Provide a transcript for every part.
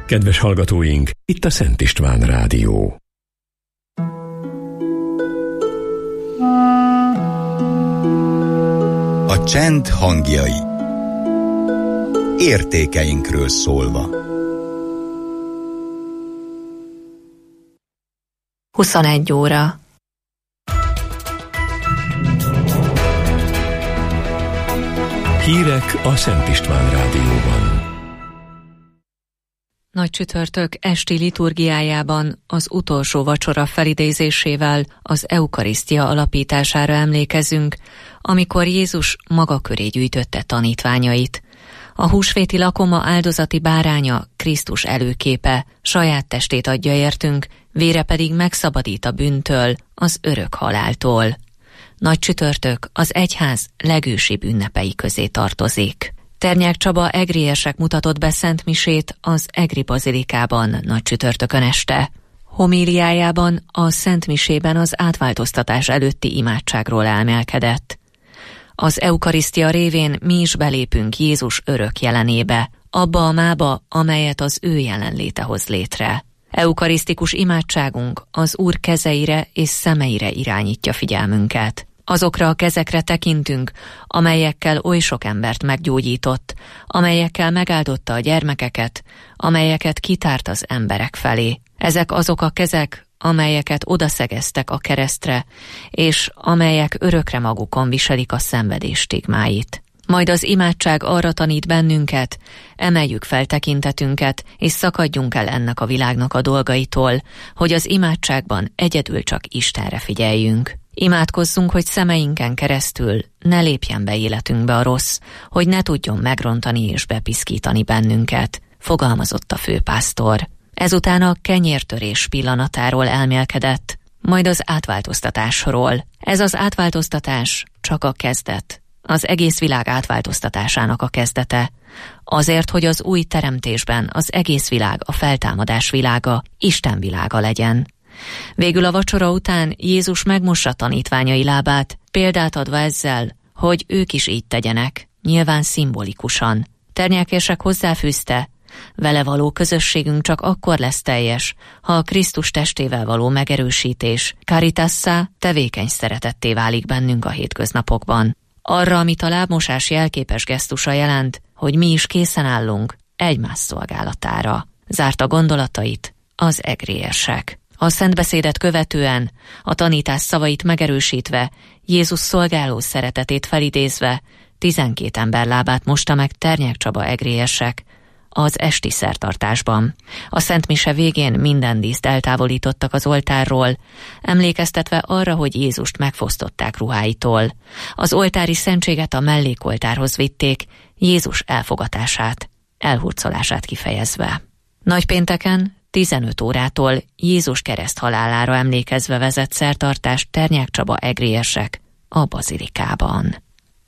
Kedves hallgatóink, itt a Szent István Rádió. A csend hangjai. Értékeinkről szólva. 21 óra. Hírek a Szent István Rádióban. Nagy csütörtök esti liturgiájában az utolsó vacsora felidézésével az eukarisztia alapítására emlékezünk, amikor Jézus maga köré gyűjtötte tanítványait. A húsvéti lakoma áldozati báránya Krisztus előképe, saját testét adja értünk, vére pedig megszabadít a bűntől, az örök haláltól. Nagy csütörtök az egyház legősibb ünnepei közé tartozik. Ternyák Csaba egriesek mutatott be szentmisét az Egri bazilikában nagy csütörtökön este. Homíliájában a szentmisében az átváltoztatás előtti imádságról elmélkedett. Az eukarisztia révén mi is belépünk Jézus örök jelenébe, abba a mába, amelyet az ő jelenléte hoz létre. Eukarisztikus imádságunk az Úr kezeire és szemeire irányítja figyelmünket. Azokra a kezekre tekintünk, amelyekkel oly sok embert meggyógyított, amelyekkel megáldotta a gyermekeket, amelyeket kitárt az emberek felé. Ezek azok a kezek, amelyeket odaszegeztek a keresztre, és amelyek örökre magukon viselik a szenvedés stigmáit. Majd az imádság arra tanít bennünket, emeljük fel tekintetünket, és szakadjunk el ennek a világnak a dolgaitól, hogy az imádságban egyedül csak Istenre figyeljünk. Imádkozzunk, hogy szemeinken keresztül ne lépjen be életünkbe a rossz, hogy ne tudjon megrontani és bepiszkítani bennünket, fogalmazott a főpásztor. Ezután a kenyértörés pillanatáról elmélkedett, majd az átváltoztatásról. Ez az átváltoztatás csak a kezdet, az egész világ átváltoztatásának a kezdete. Azért, hogy az új teremtésben az egész világ a feltámadás világa, Isten világa legyen. Végül a vacsora után Jézus megmossa tanítványai lábát, példát adva ezzel, hogy ők is így tegyenek, nyilván szimbolikusan. Ternyákések hozzáfűzte, vele való közösségünk csak akkor lesz teljes, ha a Krisztus testével való megerősítés, caritassá, tevékeny szeretetté válik bennünk a hétköznapokban. Arra, amit a lábmosás jelképes gesztusa jelent, hogy mi is készen állunk egymás szolgálatára. Zárta gondolatait az egriesek. A szentbeszédet követően, a tanítás szavait megerősítve, Jézus szolgáló szeretetét felidézve, 12 ember lábát mosta meg Ternyák Csaba egriesek az esti szertartásban. A szentmise végén minden díszt eltávolítottak az oltárról, emlékeztetve arra, hogy Jézust megfosztották ruháitól. Az oltári szentséget a mellékoltárhoz vitték, Jézus elfogatását, elhurcolását kifejezve. Nagypénteken 15 órától Jézus kereszt halálára emlékezve vezet szertartást Ternyák Csaba egriesek a bazilikában.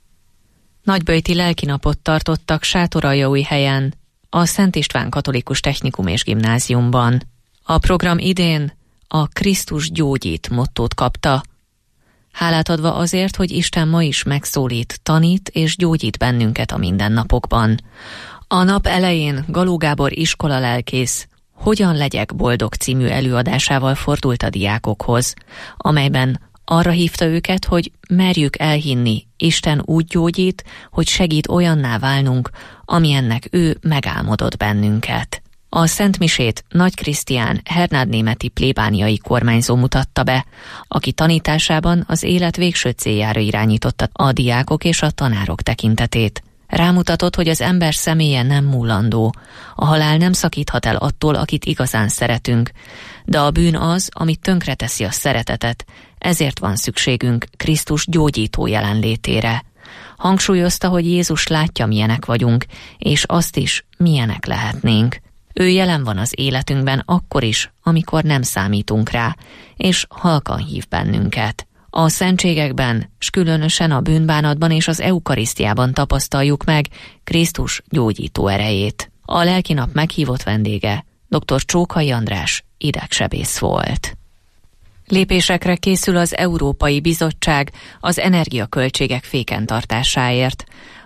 Nagyböjti lelkinapot tartottak Sátoraljaújhelyen, a Szent István Katolikus Technikum és Gimnáziumban. A program idén a Krisztus gyógyít mottót kapta, hálát adva azért, hogy Isten ma is megszólít, tanít és gyógyít bennünket a mindennapokban. A nap elején Galó Gábor iskolalelkész Hogyan legyek boldog című előadásával fordult a diákokhoz, amelyben arra hívta őket, hogy merjük elhinni, Isten úgy gyógyít, hogy segít olyanná válnunk, amilyennek ő megálmodott bennünket. A szentmisét Nagy Krisztián hernádnémeti plébániai kormányzó mutatta be, aki tanításában az élet végső céljára irányította a diákok és a tanárok tekintetét. Rámutatott, hogy az ember személye nem múlandó, a halál nem szakíthat el attól, akit igazán szeretünk, de a bűn az, amit tönkreteszi a szeretetet, ezért van szükségünk Krisztus gyógyító jelenlétére. Hangsúlyozta, hogy Jézus látja, milyenek vagyunk, és azt is, milyenek lehetnénk. Ő jelen van az életünkben akkor is, amikor nem számítunk rá, és halkan hív bennünket. A szentségekben, s különösen a bűnbánatban és az eukarisztiában tapasztaljuk meg Krisztus gyógyító erejét. A lelkinap meghívott vendége dr. Csókai András idegsebész volt. Lépésekre készül az Európai Bizottság az energiaköltségek féken tartásáért.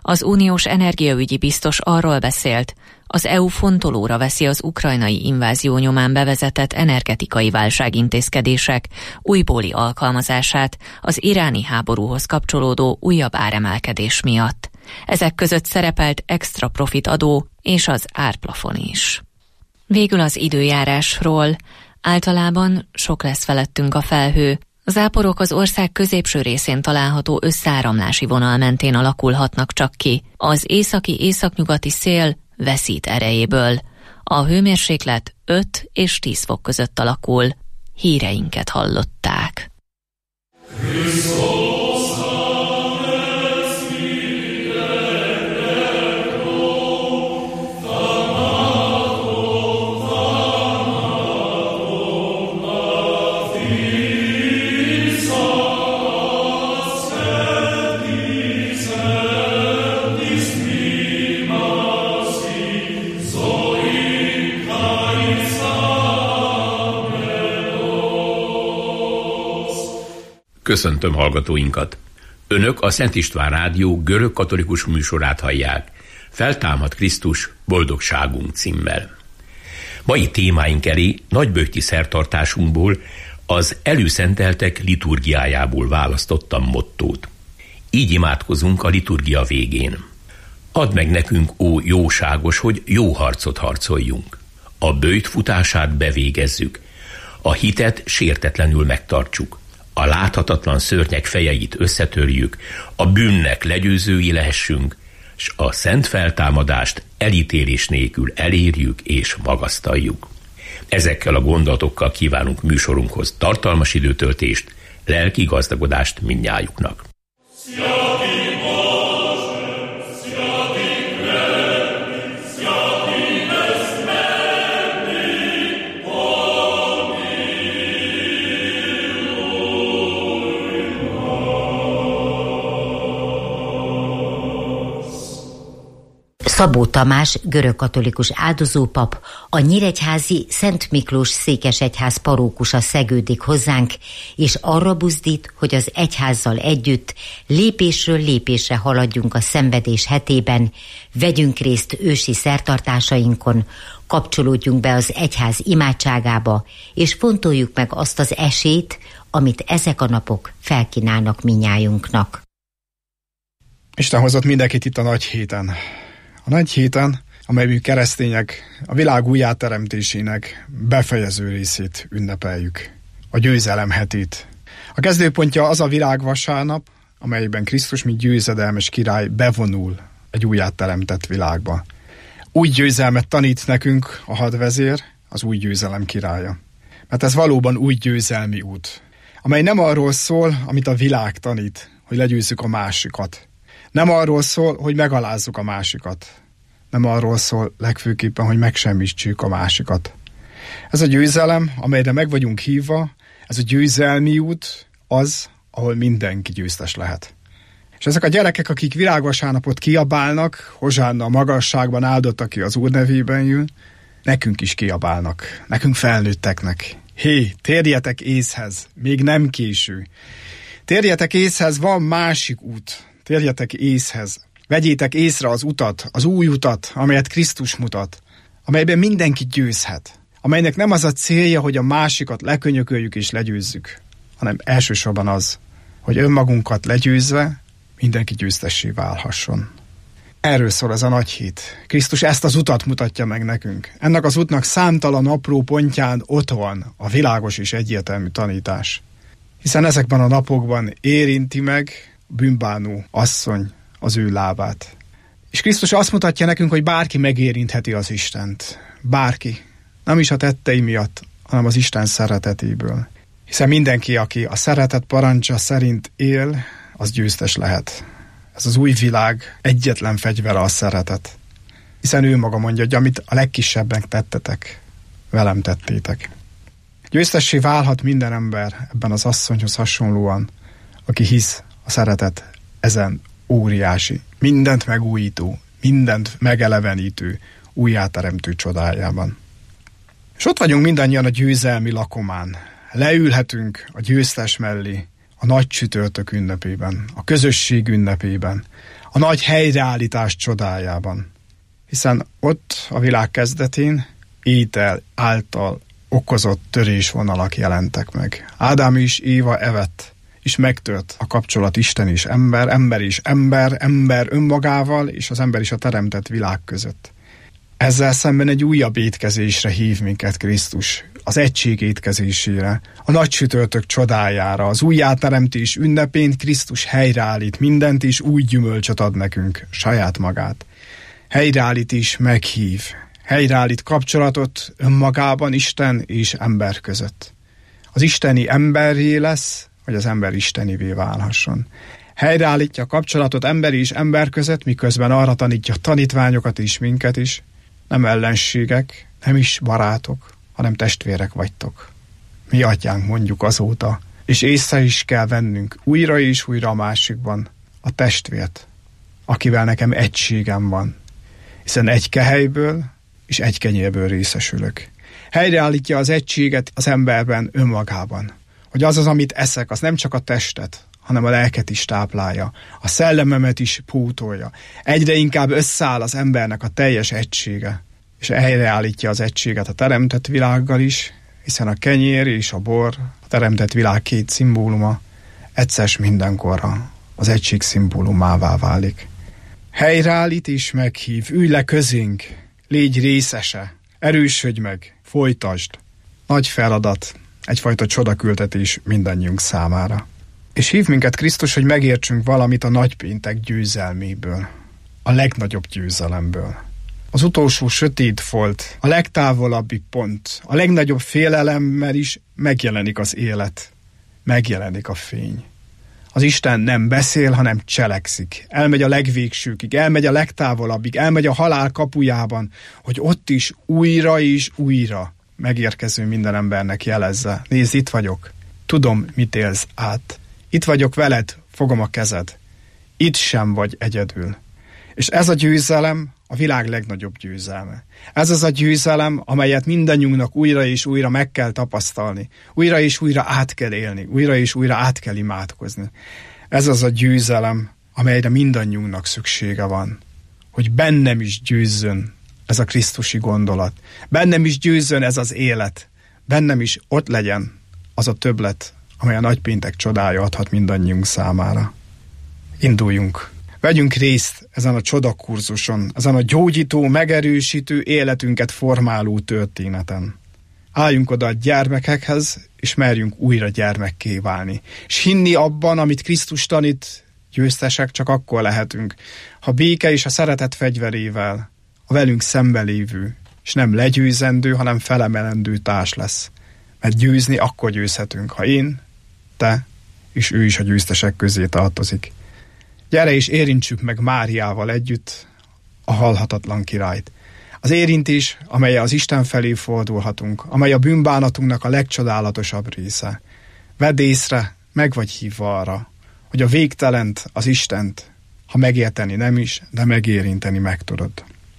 Az uniós energiaügyi biztos arról beszélt, az EU fontolóra veszi az ukrajnai invázió nyomán bevezetett energetikai válságintézkedések újbóli alkalmazását az iráni háborúhoz kapcsolódó újabb áremelkedés miatt. Ezek között szerepelt extra profit adó és az árplafon is. Végül az időjárásról. Általában sok lesz felettünk a felhő. A záporok az ország középső részén található összeáramlási vonal mentén alakulhatnak csak ki. Az északi-északnyugati szél veszít erejéből. A hőmérséklet 5 és 10 fok között alakul. Híreinket hallották. Köszöntöm hallgatóinkat! Önök a Szent István Rádió görög-katolikus műsorát hallják. Feltámad Krisztus, boldogságunk címmel. Mai témáink elé nagyböjti szertartásunkból, az előszenteltek liturgiájából választottam mottót. Így imádkozunk a liturgia végén. Add meg nekünk, ó jóságos, hogy jó harcot harcoljunk. A böjt futását bevégezzük. A hitet sértetlenül megtartsuk. A láthatatlan szörnyek fejeit összetörjük, a bűnnek legyőzői lehessünk, s a szent feltámadást elítélés nélkül elérjük és magasztaljuk. Ezekkel a gondolatokkal kívánunk műsorunkhoz tartalmas időtöltést, lelki gazdagodást mindnyájuknak. Szabó Tamás, görögkatolikus áldozópap, a nyíregyházi Szent Miklós székesegyház parókusa szegődik hozzánk, és arra buzdít, hogy az egyházzal együtt lépésről lépésre haladjunk a szenvedés hetében, vegyünk részt ősi szertartásainkon, kapcsolódjunk be az egyház imádságába, és fontoljuk meg azt az esélyt, amit ezek a napok felkínálnak minnyájunknak. Isten hozott mindenkit itt a nagy héten. A nagy héten, amely mi keresztények a világ újjáteremtésének befejező részét ünnepeljük, a győzelem hetét. A kezdőpontja az a világvasárnap, amelyben Krisztus, mint győzedelmes király bevonul egy újjáteremtett világba. Új győzelmet tanít nekünk a hadvezér, az új győzelem királya. Mert ez valóban új győzelmi út, amely nem arról szól, amit a világ tanít, hogy legyőzzük a másikat. Nem arról szól, hogy megalázzuk a másikat. Nem arról szól legfőképpen, hogy megsemmisítsük a másikat. Ez a győzelem, amelyre meg vagyunk hívva, ez a győzelmi út az, ahol mindenki győztes lehet. És ezek a gyerekek, akik világvasárnapot kiabálnak, Hozsánna a magasságban áldott, aki az Úr nevében jön, nekünk is kiabálnak, nekünk felnőtteknek. Hé, térjetek észhez, még nem késő. Térjetek észhez, van másik út. Térjetek észhez. Vegyétek észre az utat, az új utat, amelyet Krisztus mutat, amelyben mindenki győzhet, amelynek nem az a célja, hogy a másikat lekönyököljük és legyőzzük, hanem elsősorban az, hogy önmagunkat legyőzve mindenki győztessé válhasson. Erről szól ez a nagy hét. Krisztus ezt az utat mutatja meg nekünk. Ennek az útnak számtalan apró pontján ott van a világos és egyértelmű tanítás. Hiszen ezekben a napokban érinti meg bűnbánó asszony az ő lábát. És Krisztus azt mutatja nekünk, hogy bárki megérintheti az Istent. Bárki. Nem is a tettei miatt, hanem az Isten szeretetéből. Hiszen mindenki, aki a szeretet parancsa szerint él, az győztes lehet. Ez az új világ egyetlen fegyvere a szeretet. Hiszen ő maga mondja, hogy amit a legkisebbnek tettetek, velem tettétek. Győztessé válhat minden ember ebben az asszonyhoz hasonlóan, aki hisz a szeretet ezen óriási, mindent megújító, mindent megelevenítő, újjáteremtő csodájában. És ott vagyunk mindannyian a győzelmi lakomán. Leülhetünk a győztes mellé a nagy csütörtök ünnepében, a közösség ünnepében, a nagy helyreállítás csodájában. Hiszen ott a világ kezdetén étel által okozott törésvonalak jelentek meg. Ádám és Éva evett, és megtört a kapcsolat Isten és ember, ember és ember, ember önmagával, és az ember is a teremtett világ között. Ezzel szemben egy újabb étkezésre hív minket Krisztus, az egység étkezésére, a nagy csütörtök csodájára, az újjáteremtés ünnepén Krisztus helyreállít mindent, és új gyümölcsöt ad nekünk, saját magát. Helyreállít is meghív, helyreállít kapcsolatot önmagában Isten és ember között. Az isteni emberré lesz, hogy az ember istenivé válhasson. Helyreállítja a kapcsolatot ember és ember között, miközben arra tanítja tanítványokat és minket is. Nem ellenségek, nem is barátok, hanem testvérek vagytok. Mi atyánk mondjuk azóta, és észre is kell vennünk újra és újra a másikban a testvért, akivel nekem egységem van, hiszen egy kehelyből és egy kenyérből részesülök. Helyreállítja az egységet az emberben önmagában, hogy az, amit eszek, az nem csak a testet, hanem a lelket is táplálja, a szellememet is pótolja. Egyre inkább összeáll az embernek a teljes egysége, és helyreállítja az egységet a teremtett világgal is, hiszen a kenyér és a bor, a teremtett világ két szimbóluma, egyszer mindenkorra az egység szimbólumává válik. Helyreállít és meghív, ülj le közénk, légy részese, erősödj meg, folytasd. Nagy feladat, egyfajta csodaküldetés mindannyiunk számára. És hív minket Krisztus, hogy megértsünk valamit a nagypéntek győzelméből, a legnagyobb győzelemből. Az utolsó sötét folt, a legtávolabbi pont, a legnagyobb félelemmel is megjelenik az élet, megjelenik a fény. Az Isten nem beszél, hanem cselekszik. Elmegy a legvégsőkig, elmegy a legtávolabbig, elmegy a halál kapujában, hogy ott is újra és újra megérkező minden embernek jelezze. Nézd, itt vagyok, tudom, mit élsz át. Itt vagyok veled, fogom a kezed. Itt sem vagy egyedül. És ez a győzelem a világ legnagyobb győzelme. Ez az a győzelem, amelyet mindannyiunknak újra és újra meg kell tapasztalni. Újra és újra át kell élni. Újra és újra át kell imádkozni. Ez az a győzelem, amelyre mindannyiunknak szüksége van. Hogy bennem is győzzön ez a krisztusi gondolat. Bennem is győzzön ez az élet. Bennem is ott legyen az a többlet, amely a nagypéntek csodája adhat mindannyiunk számára. Induljunk! Vegyünk részt ezen a csodakurzuson, ezen a gyógyító, megerősítő, életünket formáló történeten. Álljunk oda a gyermekekhez, és merjünk újra gyermekké válni. És hinni abban, amit Krisztus tanít, győztesek csak akkor lehetünk, ha béke és a szeretet fegyverével a velünk szemben lévő, és nem legyőzendő, hanem felemelendő társ lesz. Mert győzni akkor győzhetünk, ha én, te és ő is a győztesek közé tartozik. Gyere és érintsük meg Máriával együtt a halhatatlan királyt. Az érintés, amellyel az Isten felé fordulhatunk, amely a bűnbánatunknak a legcsodálatosabb része. Vedd észre, meg vagy hívva arra, hogy a végtelent, az Istent, ha megérteni nem is, de megérinteni meg tudod.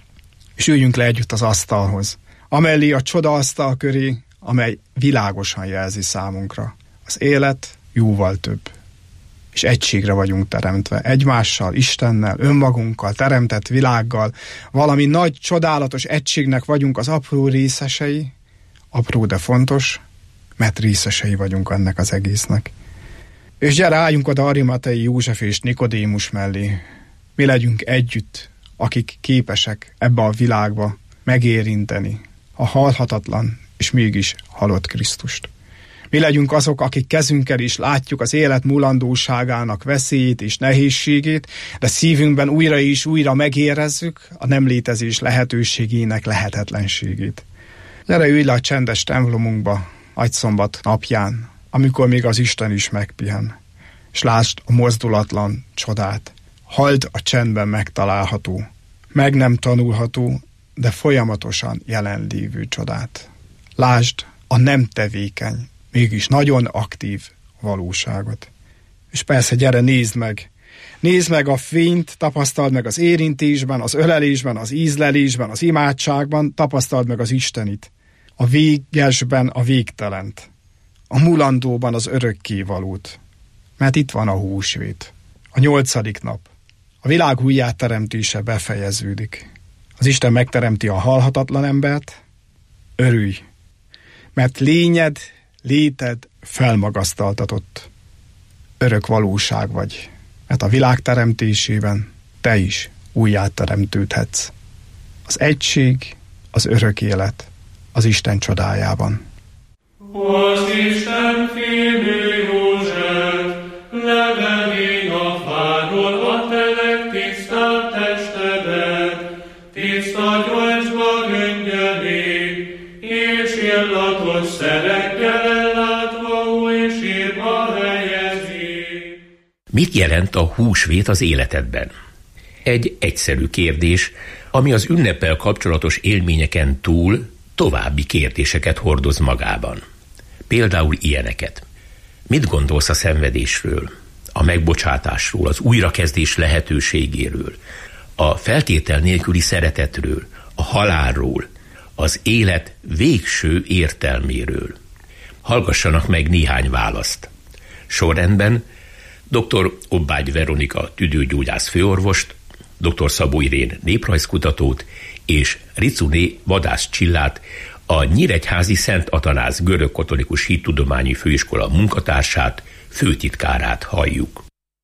És üljünk le együtt az asztalhoz, amellé a csodaasztal köré, amely világosan jelzi számunkra. Az élet jóval több. És egységre vagyunk teremtve, egymással, Istennel, önmagunkkal, teremtett világgal, valami nagy, csodálatos egységnek vagyunk az apró részesei, apró, de fontos, mert részesei vagyunk ennek az egésznek. És gyere, álljunk oda Arimatei József és Nikodémus mellé. Mi legyünk együtt, akik képesek ebbe a világba megérinteni a halhatatlan és mégis halott Krisztust. Mi legyünk azok, akik kezünkkel is látjuk az élet mulandóságának veszélyét és nehézségét, de szívünkben újra és újra megérezzük a nem létezés lehetőségének lehetetlenségét. Gyere, ülj le a csendes templomunkba agyszombat napján, amikor még az Isten is megpihen, és lásd a mozdulatlan csodát. Halld a csendben megtalálható, meg nem tanulható, de folyamatosan jelenlévő csodát. Lásd a nem tevékeny, mégis nagyon aktív valóságot. És persze, gyere, nézd meg! Nézd meg a fényt, tapasztald meg az érintésben, az ölelésben, az ízlelésben, az imádságban, tapasztald meg az Istenit. A végesben a végtelent, a mulandóban az örökkévalót. Mert itt van a húsvét, a 8. nap, A világ újjáteremtése befejeződik. Az Isten megteremti a halhatatlan embert, örülj, mert lényed, léted felmagasztaltatott. Örök valóság vagy, mert a világ teremtésében te is újjáteremtődhetsz. Az egység, az örök élet az Isten csodájában. Az Isten félő József, levelény a fáról a te legtisztább testedet, tiszta gyolcsba göngyelé, és illatos szerekkel ellátva új sírba helyezi. Mit jelent a húsvét az életedben? Egy egyszerű kérdés, ami az ünneppel kapcsolatos élményeken túl további kérdéseket hordoz magában. Például ilyeneket. Mit gondolsz a szenvedésről, a megbocsátásról, az újrakezdés lehetőségéről, a feltétel nélküli szeretetről, a halálról, az élet végső értelméről? Hallgassanak meg néhány választ. Sorrendben dr. Obbágy Veronika tüdőgyógyász főorvost, dr. Szabó Irén néprajzkutatót és Ricuné Vadász Csillát, a Nyíregyházi Szent Atanáz Görögkatolikus Hittudományi Főiskola munkatársát, főtitkárát halljuk.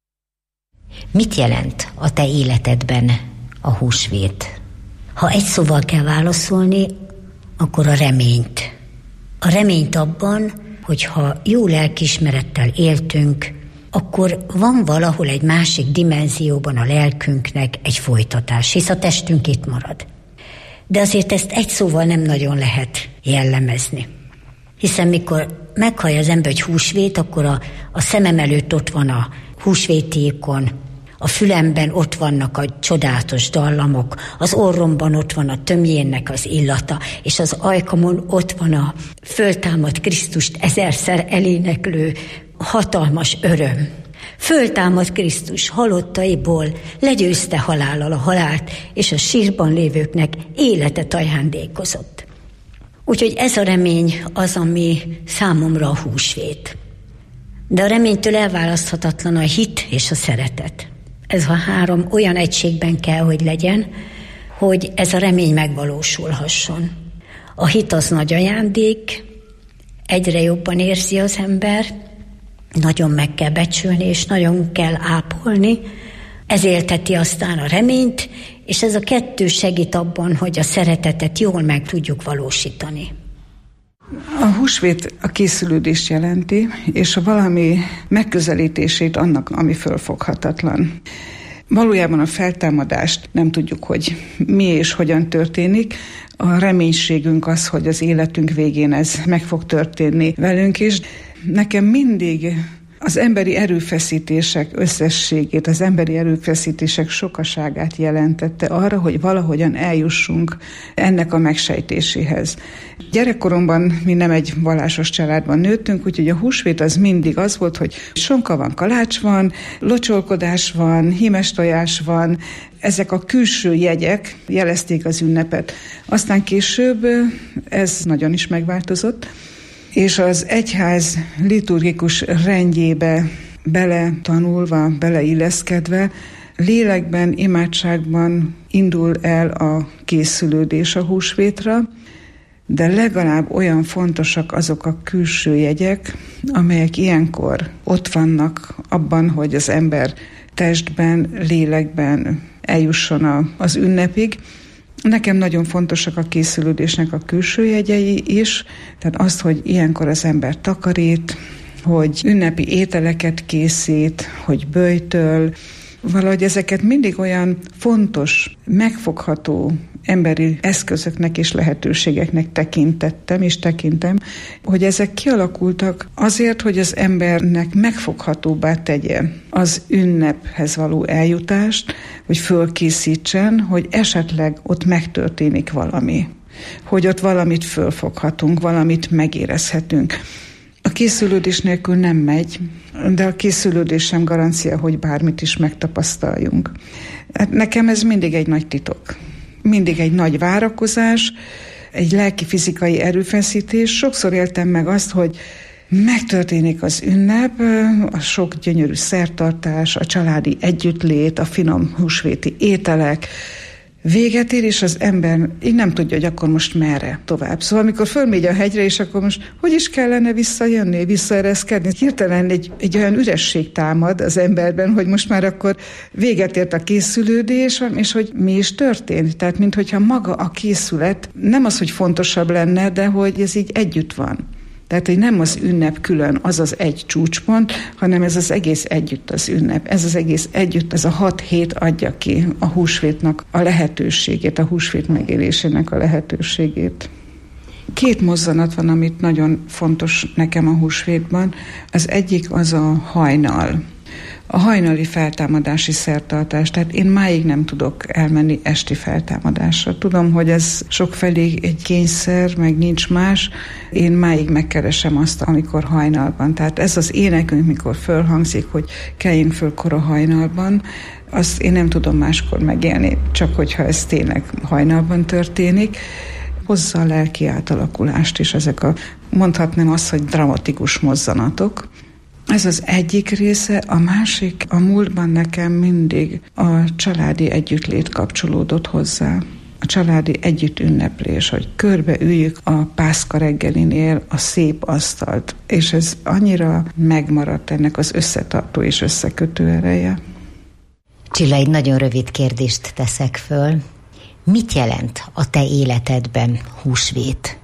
Mit jelent a te életedben a húsvét? Ha egy szóval kell válaszolni, akkor a reményt. A reményt abban, hogyha jó lelkiismerettel éltünk, akkor van valahol egy másik dimenzióban a lelkünknek egy folytatás, hisz a testünk itt marad. De azért ezt egy szóval nem nagyon lehet jellemezni. Hiszen mikor meghallja az ember, hogy húsvét, akkor a szemem előtt ott van a húsvéti ikon, a fülemben ott vannak a csodálatos dallamok, az orromban ott van a tömjénnek az illata, és az ajkamon ott van a föltámadt Krisztust ezerszer eléneklő hatalmas öröm. Föltámadt Krisztus halottaiból, legyőzte halállal a halált, és a sírban lévőknek életet ajándékozott. Úgyhogy ez a remény az, ami számomra a húsvét. De a reménytől elválaszthatatlan a hit és a szeretet. Ez a három olyan egységben kell, hogy legyen, hogy ez a remény megvalósulhasson. A hit az nagy ajándék, egyre jobban érzi az ember, nagyon meg kell becsülni, és nagyon kell ápolni. Ez élteti aztán a reményt, és ez a kettő segít abban, hogy a szeretetet jól meg tudjuk valósítani. A húsvét a készülődést jelenti, és a valami megközelítését annak, ami fölfoghatatlan. Valójában a feltámadást nem tudjuk, hogy mi és hogyan történik. A reménységünk az, hogy az életünk végén ez meg fog történni velünk is. Nekem mindig az emberi erőfeszítések összességét, az emberi erőfeszítések sokaságát jelentette arra, hogy valahogyan eljussunk ennek a megsejtéséhez. Gyerekkoromban mi nem egy vallásos családban nőttünk, úgyhogy a húsvét az mindig az volt, hogy sonka van, kalács van, locsolkodás van, hímes tojás van, ezek a külső jegyek jelezték az ünnepet. Aztán később ez nagyon is megváltozott, és az egyház liturgikus rendjébe beletanulva, beleilleszkedve, lélekben, imádságban indul el a készülődés a húsvétra, de legalább olyan fontosak azok a külső jegyek, amelyek ilyenkor ott vannak abban, hogy az ember testben, lélekben eljusson az ünnepig. Nekem nagyon fontosak a készülődésnek a külső jegyei is, tehát azt, hogy ilyenkor az ember takarít, hogy ünnepi ételeket készít, hogy böjtöl, valahogy ezeket mindig olyan fontos, megfogható emberi eszközöknek és lehetőségeknek tekintettem és tekintem, hogy ezek kialakultak azért, hogy az embernek megfoghatóbbá tegye az ünnephez való eljutást, hogy fölkészítsen, hogy esetleg ott megtörténik valami, hogy ott valamit fölfoghatunk, valamit megérezhetünk. A készülődés nélkül nem megy, de a készülődés sem garancia, hogy bármit is megtapasztaljunk. Hát nekem ez mindig egy nagy titok. Mindig egy nagy várakozás, egy lelki-fizikai erőfeszítés. Sokszor éltem meg azt, hogy Megtörténik az ünnep, a sok gyönyörű szertartás, a családi együttlét, a finom húsvéti ételek, véget ér, és az ember így nem tudja, hogy akkor most merre tovább. Szóval amikor fölmegy a hegyre, és akkor most hogy is kellene visszajönni, visszaereszkedni, hirtelen egy olyan üresség támad az emberben, hogy most már akkor véget ért a készülődés, és hogy mi is történt. Tehát minthogyha maga a készület nem az, hogy fontosabb lenne, de hogy ez így együtt van. Tehát, hogy nem az ünnep külön, az az egy csúcspont, hanem ez az egész együtt az ünnep. Ez az egész együtt, ez a 6 hét adja ki a húsvétnak a lehetőségét, a húsvét megélésének a lehetőségét. 2 mozzanat van, amit nagyon fontos nekem a húsvétban. Az egyik az a hajnal. A hajnali feltámadási szertartás, tehát én máig nem tudok elmenni esti feltámadásra. Tudom, hogy ez sokfelé egy kényszer, meg nincs más. Én máig megkeresem azt, amikor hajnalban. Tehát ez az énekünk, mikor fölhangzik, hogy keljünk föl kora hajnalban, azt én nem tudom máskor megélni, csak hogyha ez tényleg hajnalban történik. Hozza a lelki átalakulást is ezek mondhatnám azt, hogy dramatikus mozzanatok. Ez az egyik része, a másik, a múltban nekem mindig a családi együttlét kapcsolódott hozzá. A családi együtt ünneplés, hogy körbe üljük a pászka reggelinél a szép asztalt, és ez annyira megmaradt ennek az összetartó és összekötő ereje. Csilla, egy nagyon rövid kérdést teszek föl. Mit jelent a te életedben húsvét?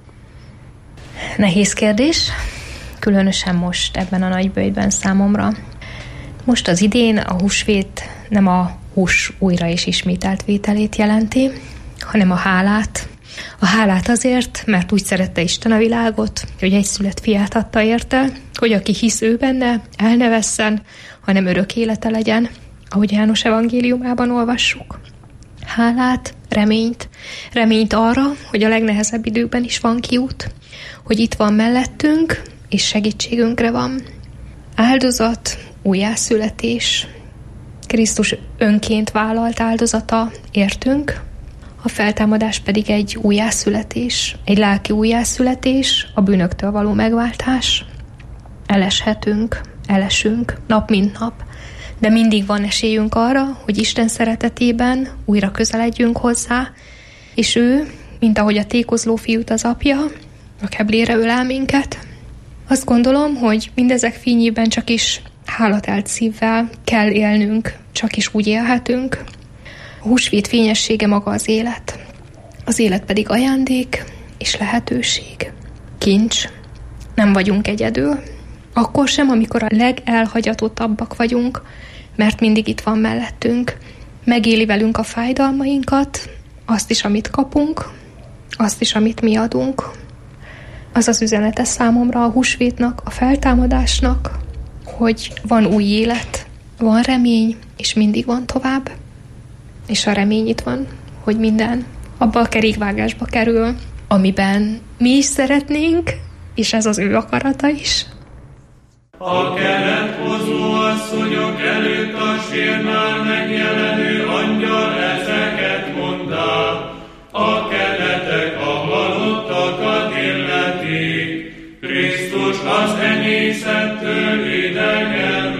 Nehéz kérdés. Különösen most ebben a nagyböjtben számomra. Most az idén a húsvét nem a hús újra és ismételt vételét jelenti, hanem a hálát. A hálát azért, mert úgy szerette Isten a világot, hogy egyszülött fiát adta érte, hogy aki hisz ő benne, el ne vesszen, hanem örök élete legyen, ahogy János evangéliumában olvassuk. Hálát, reményt arra, hogy a legnehezebb időkben is van kiút, hogy itt van mellettünk, és segítségünkre van. Áldozat, újjászületés, Krisztus önként vállalt áldozata értünk, a feltámadás pedig egy újjászületés, egy lelki újjászületés, a bűnöktől való megváltás. Elesünk nap mint nap, de mindig van esélyünk arra, hogy Isten szeretetében újra közeledjünk hozzá, és ő, mint ahogy a tékozló fiút az apja, a keblére ölel minket. Azt gondolom, hogy mindezek fényében csak is hálatelt szívvel kell élnünk, csak is úgy élhetünk. A húsvét fényessége maga az élet. Az élet pedig ajándék és lehetőség. Kincs. Nem vagyunk egyedül. Akkor sem, amikor a legelhagyatottabbak vagyunk, mert mindig itt van mellettünk. Megéli velünk a fájdalmainkat, azt is, amit kapunk, azt is, amit mi adunk. Az az üzenete számomra a húsvétnak, a feltámadásnak, hogy van új élet, van remény, és mindig van tovább. És a remény itt van, hogy minden abba a kerékvágásba kerül, amiben mi is szeretnénk, és ez az ő akarata is. A kelethozó asszonyok előtt a sírnál megjelenő angyal ezeket mondá, a keletek a halottakat illetik, Krisztus az enyészettől idegen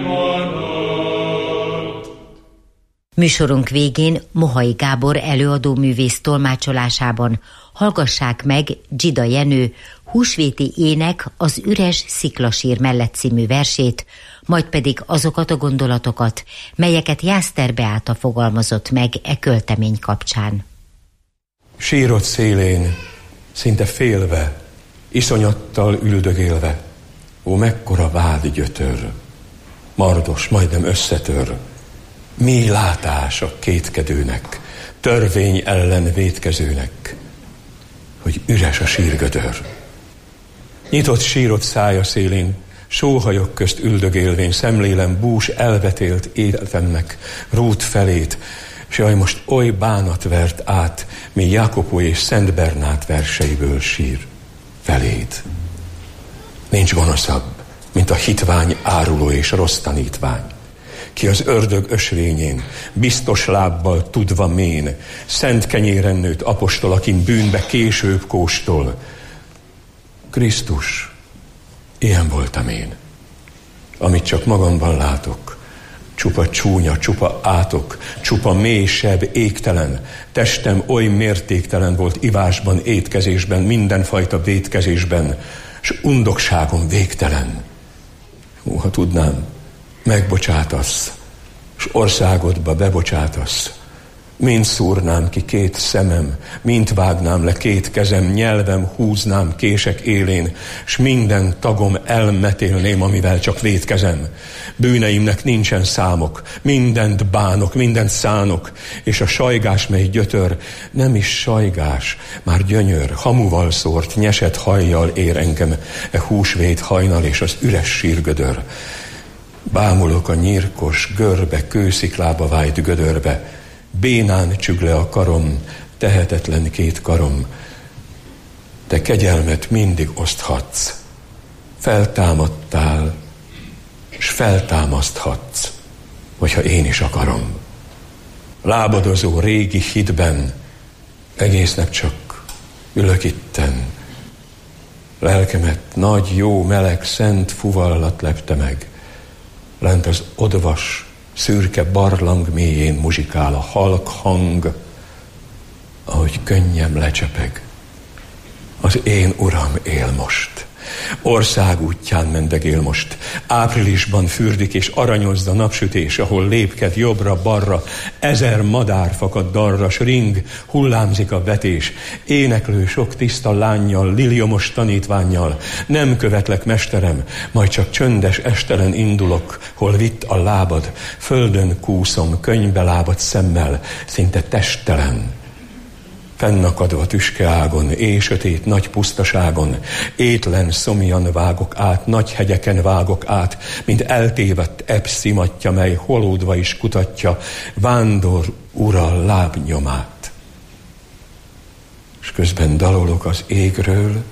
maradt. Műsorunk végén Mohai Gábor előadóművész tolmácsolásában hallgassák meg Dzsida Jenő Húsvéti ének az üres sziklasír mellett című versét, majd pedig azokat a gondolatokat, melyeket Jászter Beáta fogalmazott meg e költemény kapcsán. Sírod szélén, szinte félve, iszonyattal üldögélve, ó, mekkora vádgyötör, mardos, majdnem összetör, mély látás a kétkedőnek, törvény ellen vétkezőnek, hogy üres a sírgödör. Nyitott sírod szája szélén, sóhajok közt üldögélvén, szemlélem bús elvetélt életemnek rút felét, s jaj, most oly bánat vert át, mi Jakobó és Szent Bernát verseiből sír feléd. Nincs gonoszabb, mint a hitvány áruló és rossz tanítvány, ki az ördög ösvényén, biztos lábbal tudva mén, szent kenyéren nőtt apostol, akin bűnbe később kóstol. Krisztus, Ilyen voltam én. Amit csak magamban látok, csupa csúnya, csupa átok, csupa mélysebb, égtelen. Testem oly mértéktelen volt ivásban, étkezésben, mindenfajta vétkezésben, s undokságom végtelen. Ha tudnám, megbocsátasz, s országodba bebocsátasz, mind szúrnám ki 2 szemem, mind vágnám le 2 kezem, nyelvem húznám kések élén, s minden tagom elmetélném, amivel csak vétkezem. Bűneimnek nincsen számok, mindent bánok, mindent szánok, és a sajgás, mely gyötör, nem is sajgás, már gyönyör, hamuval szórt, nyesett hajjal ér engem húsvét hajnal és az üres sírgödör. Bámulok a nyírkos, görbe, kősziklába vájt gödörbe, bénán csüg le a karom, tehetetlen 2 karom. Te kegyelmet mindig oszthatsz, feltámadtál, s feltámaszthatsz, hogyha én is akarom. Lábadozó régi hitben, egésznek csak ülök itten. Lelkemet nagy, jó, meleg, szent fuvallat lepte meg. Lent az odvas, szürke barlang mélyén muzsikál a halk hang, ahogy könnyem lecsepeg. Az én uram él most. Ország útján mendegél most. Áprilisban fürdik és aranyozd a napsütés, ahol lépked jobbra-balra, 1000 madár fakad darra, s ring, hullámzik a vetés. Éneklő sok tiszta lánnyal, liliomos tanítvánnyal. Nem követlek, mesterem, majd csak csöndes estelen indulok, hol vitt a lábad. Földön kúszom, könnybe lábad szemmel, szinte testelen. Fennakadva tüskeágon, éjsötét nagy pusztaságon, étlen szomjan vágok át, nagy hegyeken vágok át, mint eltévedt ebb szimatja, mely holódva is kutatja vándor ura lábnyomát. És közben dalolok az égről,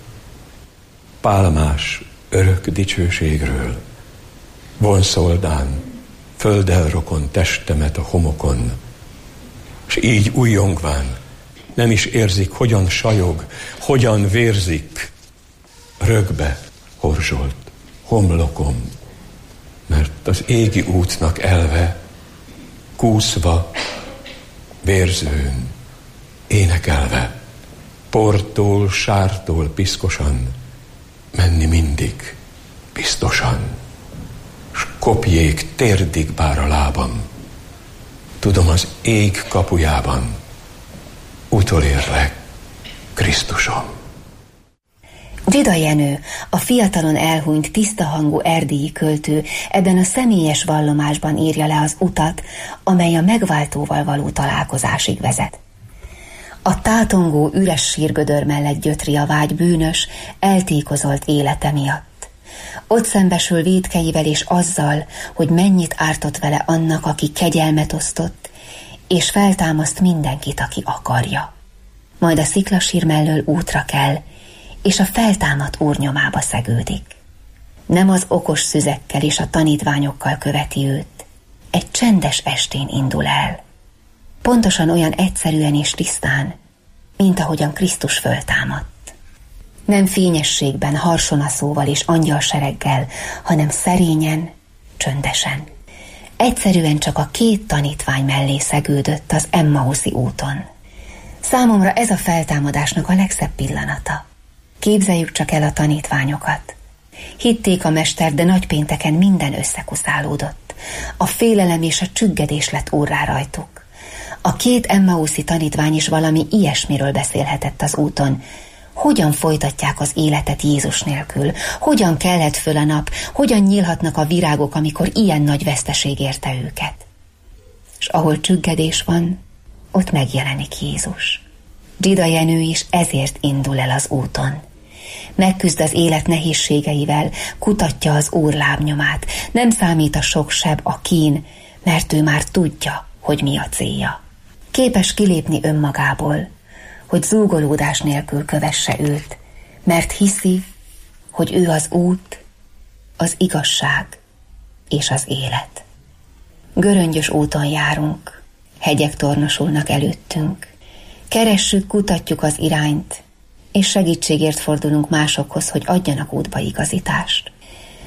pálmás örök dicsőségről. Vonszoldán, földdel rokon testemet a homokon, és így újjongván, nem is érzik, hogyan sajog, hogyan vérzik, rögbe horzsolt homlokom, mert az égi útnak elve, kúszva, vérzőn, énekelve, portól, sártól piszkosan, menni mindig biztosan, s kopjék térdig bár a lábam, tudom, az ég kapujában utolérlek, Krisztusom. Dzsida Jenő, a fiatalon elhunyt tiszta hangú erdélyi költő ebben a személyes vallomásban írja le az utat, amely a megváltóval való találkozásig vezet. A tátongó üres sírgödör mellett gyötri a vágy bűnös, eltékozolt élete miatt. Ott szembesül vétkeivel és azzal, hogy mennyit ártott vele annak, aki kegyelmet osztott, és feltámaszt mindenkit, aki akarja. Majd a sziklasír mellől útra kell, és a feltámadt úr nyomába szegődik. Nem az okos szüzekkel és a tanítványokkal követi őt, egy csendes estén indul el. Pontosan olyan egyszerűen és tisztán, mint ahogyan Krisztus föltámadt. Nem fényességben, harsonaszóval és angyalsereggel, hanem szerényen, csöndesen. Egyszerűen csak a 2 tanítvány mellé szegődött az Emmauszi úton. Számomra ez a feltámadásnak a legszebb pillanata. Képzeljük csak el a tanítványokat. Hitték a mester, de nagypénteken minden összekuszálódott. A félelem és a csüggedés lett úrrá rajtuk. A 2 Emmauszi tanítvány is valami ilyesmiről beszélhetett az úton. Hogyan folytatják az életet Jézus nélkül? Hogyan kelhet föl a nap? Hogyan nyílhatnak a virágok, amikor ilyen nagy veszteség érte őket? És ahol csüggedés van, ott megjelenik Jézus. Dzsida Jenő is ezért indul el az úton. Megküzd az élet nehézségeivel, kutatja az Úr lábnyomát. Nem számít a sok seb, a kín, mert ő már tudja, hogy mi a célja. Képes kilépni önmagából, hogy zúgolódás nélkül kövesse őt, mert hiszi, hogy ő az út, az igazság és az élet. Göröngyös úton járunk, hegyek tornosulnak előttünk. Keressük, kutatjuk az irányt, és segítségért fordulunk másokhoz, hogy adjanak útba igazítást.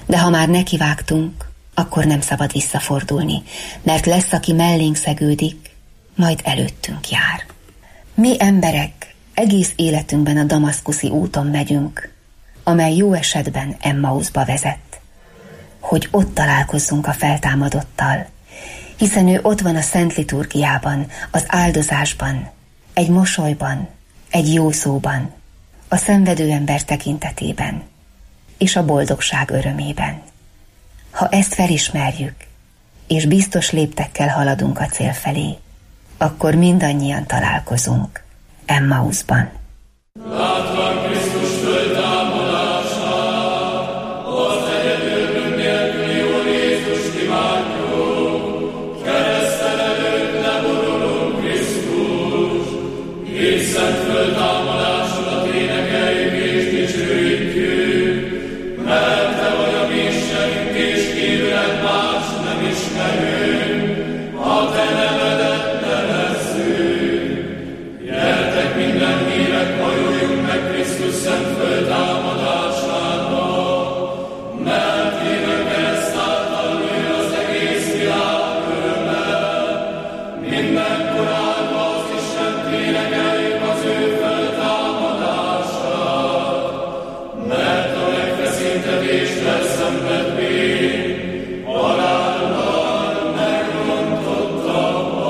De ha már nekivágtunk, akkor nem szabad visszafordulni, mert lesz, aki mellénk szegődik, majd előttünk jár. Mi emberek egész életünkben a damaszkuszi úton megyünk, amely jó esetben Emmauszba vezet, hogy ott találkozzunk a feltámadottal, hiszen ő ott van a szent liturgiában, az áldozásban, egy mosolyban, egy jó szóban, a szenvedő ember tekintetében, és a boldogság örömében. Ha ezt felismerjük, és biztos léptekkel haladunk a cél felé, akkor mindannyian találkozunk Emmauszban. Látván Krisztus föltámadását, az egyedül bűn nélküli Úr Jézust imádjuk, kereszten előtt leborulunk Krisztus, és szent föltámadásodat énekeljük és dicsőítjük, mert te vagy a mi Istenünk, és kívüled más nem ismerünk, a te nevedet nevezzük. Gyertek minden hírek, hajoljunk meg Krisztus szent föltámadásába, mert hírek ezt által nő az egész világ örömmel. Mindenkor állva az Istent énekeljük az ő föltámadását, mert a megfeszítetést elszenved bén, halállal megrontotta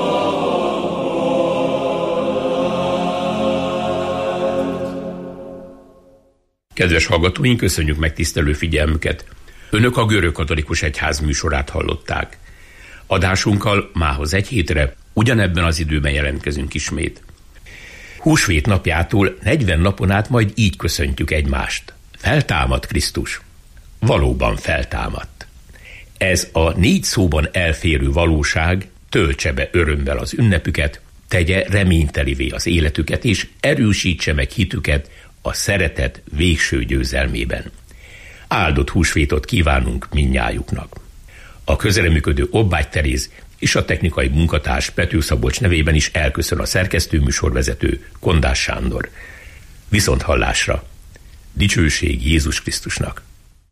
Kedves hallgatóink, köszönjük megtisztelő figyelmüket! Önök a Görögkatolikus Egyház műsorát hallották. Adásunkkal mához egy hétre, ugyanebben az időben jelentkezünk ismét. Húsvét napjától 40 napon át majd így köszöntjük egymást. Feltámad Krisztus. Valóban feltámadt. Ez a 4 szóban elférő valóság töltse be örömmel az ünnepüket, tegye reménytelivé az életüket, és erősítse meg hitüket a szeretet végső győzelmében. Áldott húsvétot kívánunk mindnyájuknak. A közreműködő Obbágy Teréz és a technikai munkatárs Pető Szabolcs nevében is elköszön a szerkesztő műsorvezető Kondás Sándor. Viszonthallásra! Dicsőség Jézus Krisztusnak!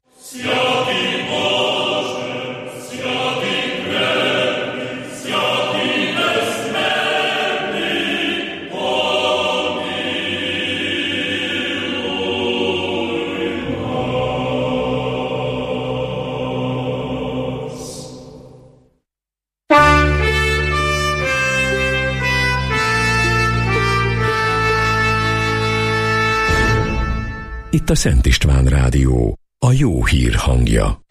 Itt a Szent István Rádió, a jó hír hangja.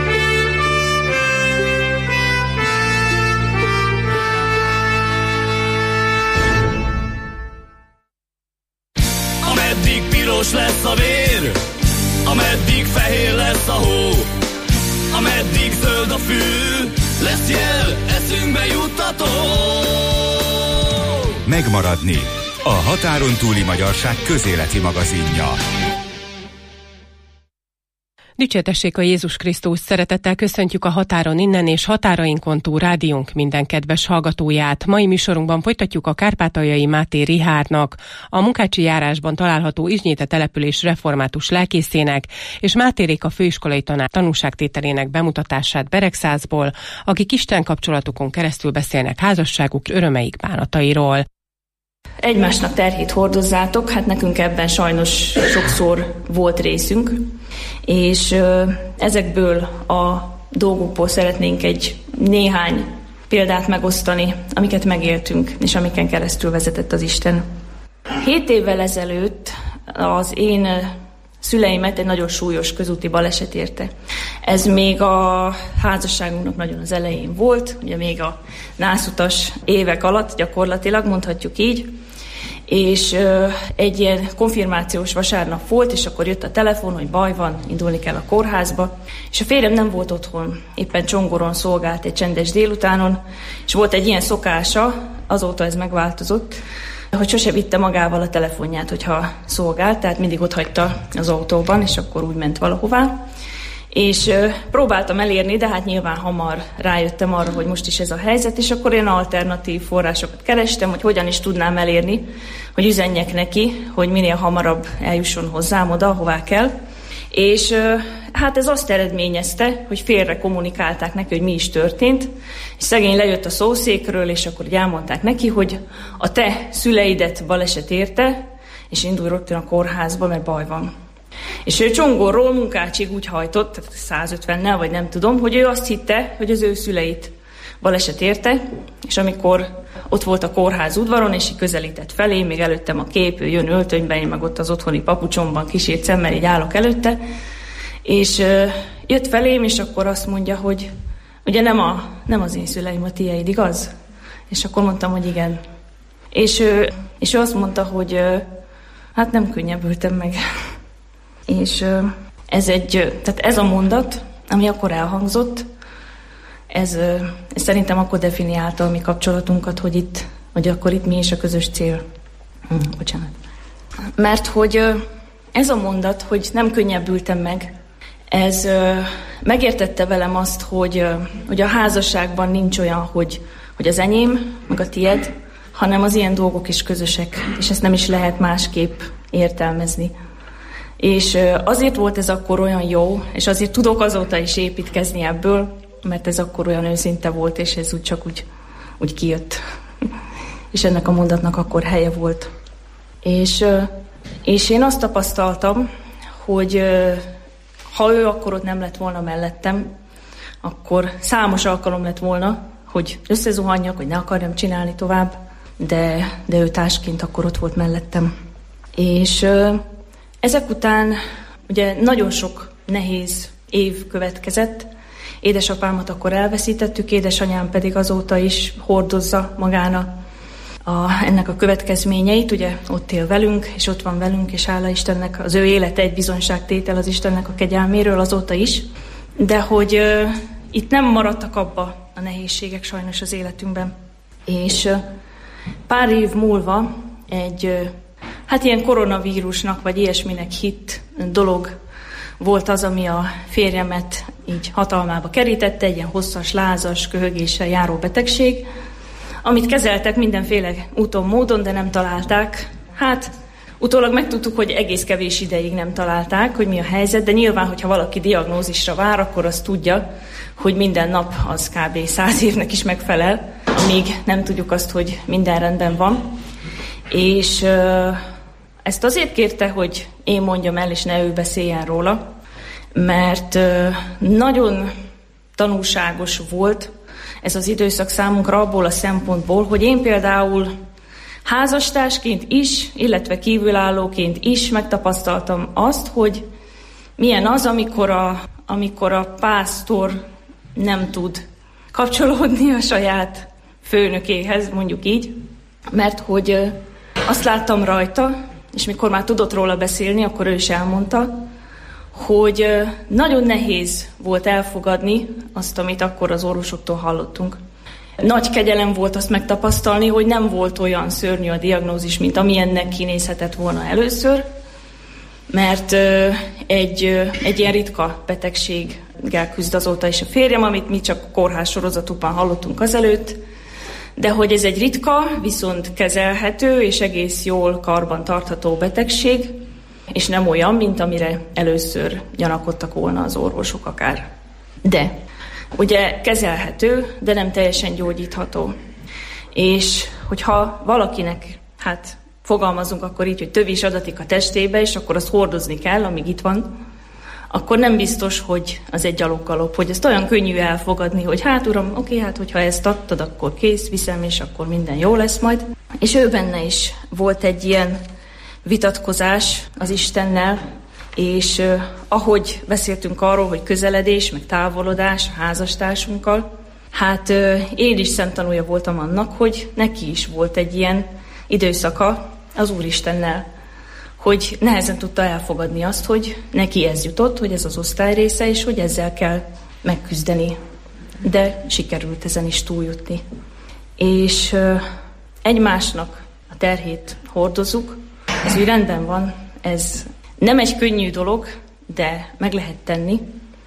Ameddig piros lesz a vér, ameddig fehér lesz a hó, ameddig zöld a fű, lesz jel, eszünkbe juttató. Megmaradni. A határon túli magyarság közéleti magazinja. Dicsértessék a Jézus Krisztus, szeretettel köszöntjük a határon innen és határainkon túl rádiónk minden kedves hallgatóját. Mai műsorunkban folytatjuk a Kárpátaljai Máté Rihárdnak, a Munkácsi járásban található Izsnyite település református lelkészének és Máté Réka főiskolai tanár tanúságtételének bemutatását Beregszászból, akik Isten kapcsolatukon keresztül beszélnek házasságuk örömeik bánatairól. Egymásnak terhét hordozzátok, hát nekünk ebben sajnos sokszor volt részünk, és ezekből a dolgokból szeretnénk egy néhány példát megosztani, amiket megéltünk, és amiken keresztül vezetett az Isten. 7 évvel ezelőtt az én szüleimet egy nagyon súlyos közúti baleset érte. Ez még a házasságunknak nagyon az elején volt, ugye még a nászutas évek alatt gyakorlatilag, mondhatjuk így, és egy ilyen konfirmációs vasárnap volt, és akkor jött a telefon, hogy baj van, indulni kell a kórházba, és a férjem nem volt otthon, éppen Csongoron szolgált egy csendes délutánon, és volt egy ilyen szokása, azóta ez megváltozott, hogy sose vitte magával a telefonját, hogyha szolgált, tehát mindig ott hagyta az autóban, és akkor úgy ment valahová. És próbáltam elérni, de hát nyilván hamar rájöttem arra, hogy most is ez a helyzet, és akkor én alternatív forrásokat kerestem, hogy hogyan is tudnám elérni, hogy üzenjek neki, hogy minél hamarabb eljusson hozzám oda, ahová kell. És hát ez azt eredményezte, hogy félre kommunikálták neki, hogy mi is történt, és szegény lejött a szószékről, és akkor elmondták neki, hogy a te szüleidet baleset érte, és indulj rögtön a kórházba, mert baj van. És ő Csongorról Munkácsig úgy hajtott, tehát 150-nel, vagy nem tudom, hogy ő azt hitte, hogy az ő szüleit baleset érte, és amikor ott volt a kórház udvaron, és így közelített felé, még előttem a kép, ő jön öltönyben, én meg ott az otthoni papucsomban kísért szemmel, így állok előtte, és jött felém, és akkor azt mondja, hogy ugye nem az én szüleim a tieid, igaz? És akkor mondtam, hogy igen. És ő azt mondta, hogy hát nem könnyebbültem meg. És tehát ez a mondat, ami akkor elhangzott, ez szerintem akkor definiálta a mi kapcsolatunkat, hogy akkor itt mi is a közös cél. Bocsánat. Mert hogy ez a mondat, hogy nem könnyebbültem meg, ez megértette velem azt, hogy a házasságban nincs olyan, hogy az enyém, meg a tied, hanem az ilyen dolgok is közösek, és ezt nem is lehet másképp értelmezni. És azért volt ez akkor olyan jó, és azért tudok azóta is építkezni ebből, mert ez akkor olyan őszinte volt, és ez csak úgy kijött. És ennek a mondatnak akkor helye volt. És én azt tapasztaltam, hogy ha ő akkor ott nem lett volna mellettem, akkor számos alkalom lett volna, hogy összezuhanjak, hogy ne akarjam csinálni tovább, de ő társként akkor ott volt mellettem. És ezek után ugye nagyon sok nehéz év következett. Édesapámat akkor elveszítettük, édesanyám pedig azóta is hordozza magán ennek a következményeit, ugye ott él velünk, és ott van velünk, és hála Istennek, az ő élete egy bizonyságtétel az Istennek a kegyelméről azóta is, de hogy itt nem maradtak abba a nehézségek sajnos az életünkben. És pár év múlva egy ilyen koronavírusnak, vagy ilyesminek hitt dolog volt az, ami a férjemet így hatalmába kerítette, egy ilyen hosszas, lázas, köhögéssel járó betegség, amit kezeltek mindenféle úton, módon, de nem találták. Hát utólag megtudtuk, hogy egész kevés ideig nem találták, hogy mi a helyzet, de nyilván, hogyha valaki diagnózisra vár, akkor azt tudja, hogy minden nap az kb. 100 évnek is megfelel, amíg nem tudjuk azt, hogy minden rendben van. És ezt azért kérte, hogy én mondjam el, és ne ő beszéljen róla, mert nagyon tanulságos volt ez az időszak számunkra abból a szempontból, hogy én például házastársként is, illetve kívülállóként is megtapasztaltam azt, hogy milyen az, amikor a pásztor nem tud kapcsolódni a saját főnökéhez, mondjuk így, mert hogy azt láttam rajta, és mikor már tudott róla beszélni, akkor ő is elmondta, hogy nagyon nehéz volt elfogadni azt, amit akkor az orvosoktól hallottunk. Nagy kegyelem volt azt megtapasztalni, hogy nem volt olyan szörnyű a diagnózis, mint amilyennek kinézhetett volna először, mert egy ilyen ritka betegséggel küzd azóta is a férjem, amit mi csak kórház sorozatokban hallottunk azelőtt, de hogy ez egy ritka, viszont kezelhető és egész jól karban tartható betegség, és nem olyan, mint amire először gyanakodtak volna az orvosok akár. De ugye kezelhető, de nem teljesen gyógyítható. És hogyha valakinek, fogalmazunk akkor így, hogy tövis adatik a testébe, és akkor azt hordozni kell, amíg itt van, akkor nem biztos, hogy az egy gyaloggalop, hogy ezt olyan könnyű elfogadni, hogy uram, hogyha ezt adtad, akkor kész, viszem, és akkor minden jó lesz majd. És ő benne is volt egy ilyen vitatkozás az Istennel, és ahogy beszéltünk arról, hogy közeledés, meg távolodás a házastársunkkal, én is szemtanúja voltam annak, hogy neki is volt egy ilyen időszaka az Úristennel, hogy nehezen tudta elfogadni azt, hogy neki ez jutott, hogy ez az osztály része, és hogy ezzel kell megküzdeni. De sikerült ezen is túljutni. És egymásnak a terhét hordozzuk, ez úgy rendben van, ez nem egy könnyű dolog, de meg lehet tenni.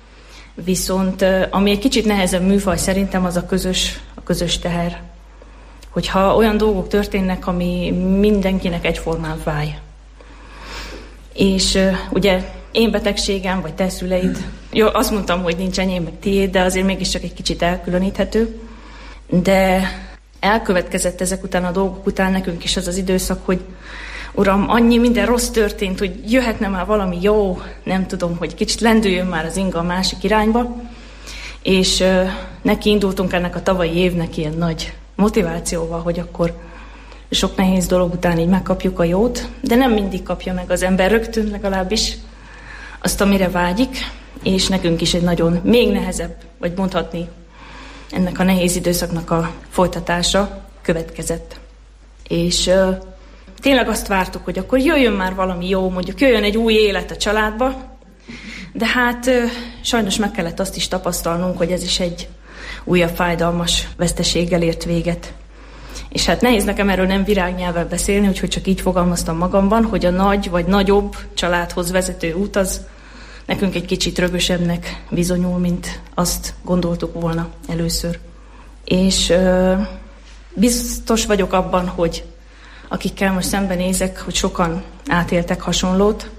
Viszont ami egy kicsit nehezebb műfaj szerintem, az a közös teher. Hogyha olyan dolgok történnek, ami mindenkinek egyformán fáj. És ugye én betegségem, vagy te szüleid. Jó, azt mondtam, hogy nincs enyém, meg tiéd, de azért mégiscsak egy kicsit elkülöníthető. De elkövetkezett ezek után a dolgok után nekünk is az az időszak, hogy Uram, annyi minden rossz történt, hogy jöhetne már valami jó, nem tudom, hogy kicsit lendüljön már az inga a másik irányba. És neki indultunk ennek a tavalyi évnek ilyen nagy motivációval, hogy akkor sok nehéz dolog után így megkapjuk a jót, de nem mindig kapja meg az ember rögtön legalábbis azt, amire vágyik, és nekünk is egy nagyon még nehezebb, vagy mondhatni ennek a nehéz időszaknak a folytatása következett. És tényleg azt vártuk, hogy akkor jöjjön már valami jó, mondjuk jöjjön egy új élet a családba, de hát sajnos meg kellett azt is tapasztalnunk, hogy ez is egy újabb fájdalmas veszteséggel ért véget. És hát nehéz nekem erről nem virágnyelvvel beszélni, úgyhogy csak így fogalmaztam magamban, hogy a nagy vagy nagyobb családhoz vezető út az nekünk egy kicsit rögösebbnek bizonyul, mint azt gondoltuk volna először. És biztos vagyok abban, hogy akikkel most szembenézek, hogy sokan átéltek hasonlót,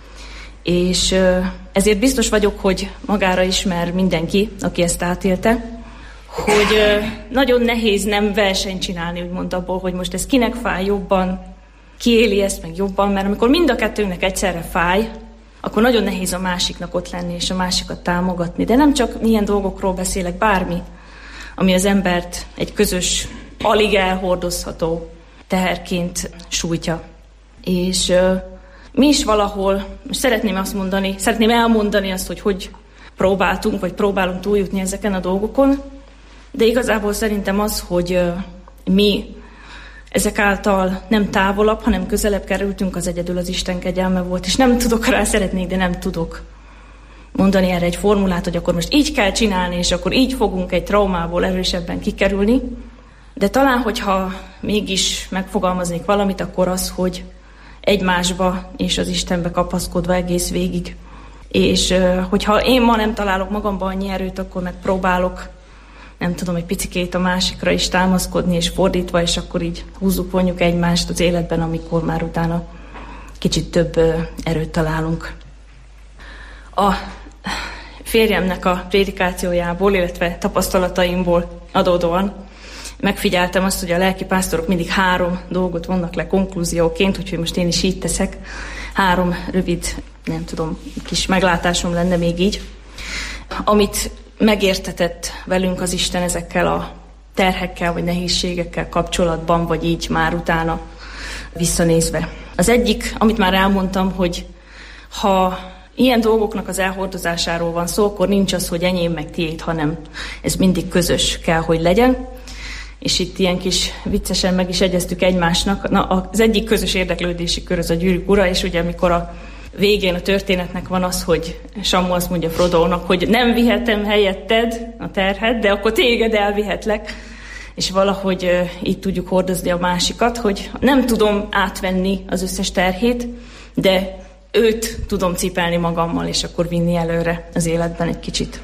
és ezért biztos vagyok, hogy magára ismer mindenki, aki ezt átélte, hogy nagyon nehéz nem versenyt csinálni, úgymond abból, hogy most ez kinek fáj jobban, ki éli ezt meg jobban, mert amikor mind a kettőnknek egyszerre fáj, akkor nagyon nehéz a másiknak ott lenni, és a másikat támogatni. De nem csak milyen dolgokról beszélek, bármi, ami az embert egy közös, alig elhordozható teherként sújtja. És mi is valahol, most szeretném elmondani azt, hogy próbáltunk, vagy próbálunk túljutni ezeken a dolgokon, de igazából szerintem az, hogy mi ezek által nem távolabb, hanem közelebb kerültünk, az egyedül az Isten kegyelme volt. És nem tudok rá, szeretnék, de nem tudok mondani erre egy formulát, hogy akkor most így kell csinálni, és akkor így fogunk egy traumából erősebben kikerülni. De talán, hogyha mégis megfogalmaznék valamit, akkor az, hogy egymásba és az Istenbe kapaszkodva egész végig. És hogyha én ma nem találok magamban annyi erőt, akkor megpróbálok, nem tudom, egy picikét a másikra is támaszkodni, és fordítva, és akkor így húzzuk, vonjuk egymást az életben, amikor már utána kicsit több erőt találunk. A férjemnek a prédikációjából, illetve tapasztalataimból adódóan megfigyeltem azt, hogy a lelkipásztorok mindig 3 dolgot vonnak le konklúzióként, úgyhogy most én is így teszek. 3 rövid, nem tudom, kis meglátásom lenne még így, amit megértetett velünk az Isten ezekkel a terhekkel vagy nehézségekkel kapcsolatban, vagy így már utána visszanézve. Az egyik, amit már elmondtam, hogy ha ilyen dolgoknak az elhordozásáról van szó, akkor nincs az, hogy enyém meg tiéd, hanem ez mindig közös kell, hogy legyen. És itt ilyen kis viccesen meg is egyeztük egymásnak. Na, az egyik közös érdeklődési kör az a Gyűrűk ura, és ugye amikor a végén a történetnek van az, hogy Sammu azt mondja Frodónak, hogy nem vihetem helyetted a terhet, de akkor téged elvihetlek. És valahogy így tudjuk hordozni a másikat, hogy nem tudom átvenni az összes terhét, de őt tudom cipelni magammal, és akkor vinni előre az életben egy kicsit.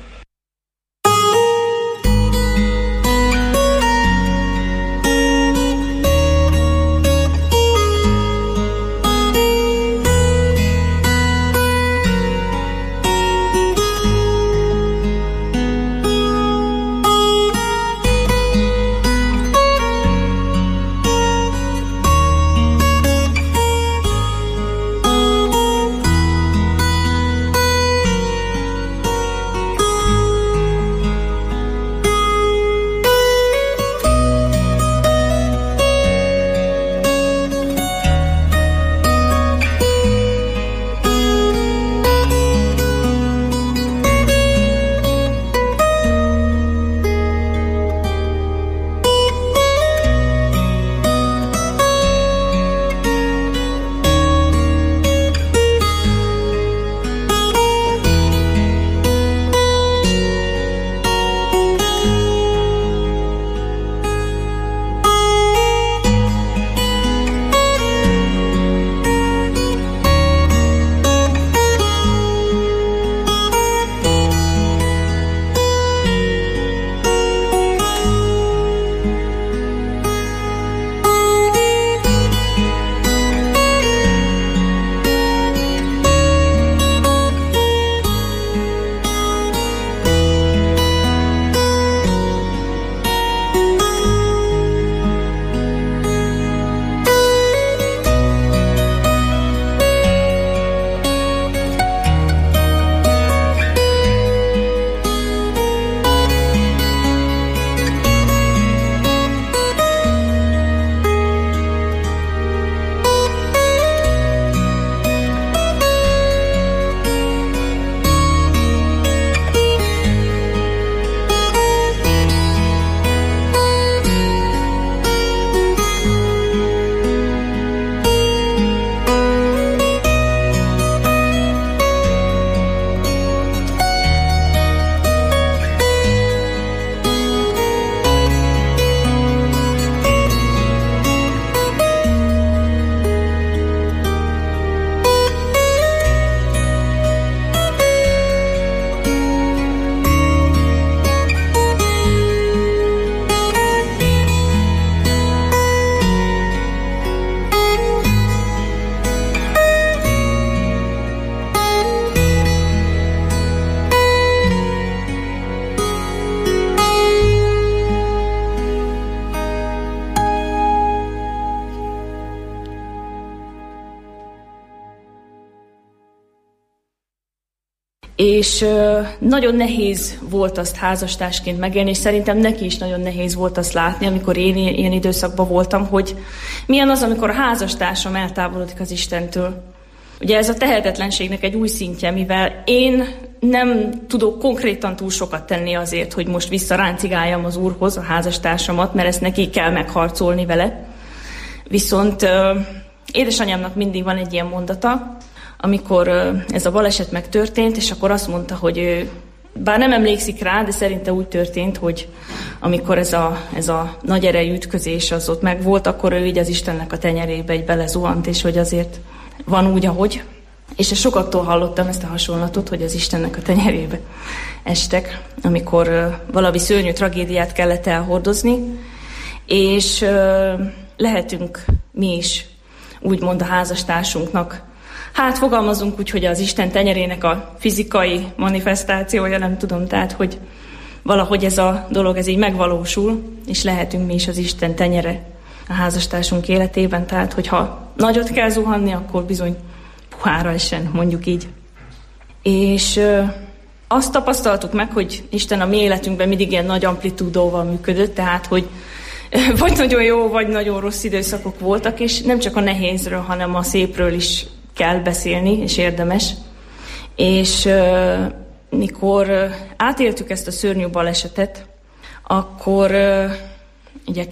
És nagyon nehéz volt azt házastársként megélni, és szerintem neki is nagyon nehéz volt azt látni, amikor én ilyen időszakban voltam, hogy milyen az, amikor a házastársam eltávolodik az Istentől. Ugye ez a tehetetlenségnek egy új szintje, mivel én nem tudok konkrétan túl sokat tenni azért, hogy most visszaráncigáljam az Úrhoz a házastársamat, mert ezt neki kell megharcolni vele. Viszont édesanyámnak mindig van egy ilyen mondata, amikor ez a baleset megtörtént, és akkor azt mondta, hogy ő, bár nem emlékszik rá, de szerinte úgy történt, hogy amikor ez a nagy erejű ütközés az ott megvolt, akkor ő így az Istennek a tenyerébe egy belezuhant, és hogy azért van úgy, ahogy. És sokaktól hallottam ezt a hasonlatot, hogy az Istennek a tenyerébe estek, amikor valami szörnyű tragédiát kellett elhordozni, és lehetünk mi is úgymond a házastársunknak. Hát fogalmazunk úgy, hogy az Isten tenyerének a fizikai manifestációja, nem tudom, tehát hogy valahogy ez a dolog ez így megvalósul, és lehetünk mi is az Isten tenyere a házastársunk életében, tehát hogyha nagyot kell zuhanni, akkor bizony puhára essen, mondjuk így. És azt tapasztaltuk meg, hogy Isten a mi életünkben mindig ilyen nagy amplitúdóval működött, tehát hogy vagy nagyon jó, vagy nagyon rossz időszakok voltak, és nem csak a nehézről, hanem a szépről is kell beszélni, és érdemes. És mikor átéltük ezt a szörnyű balesetet, akkor ugye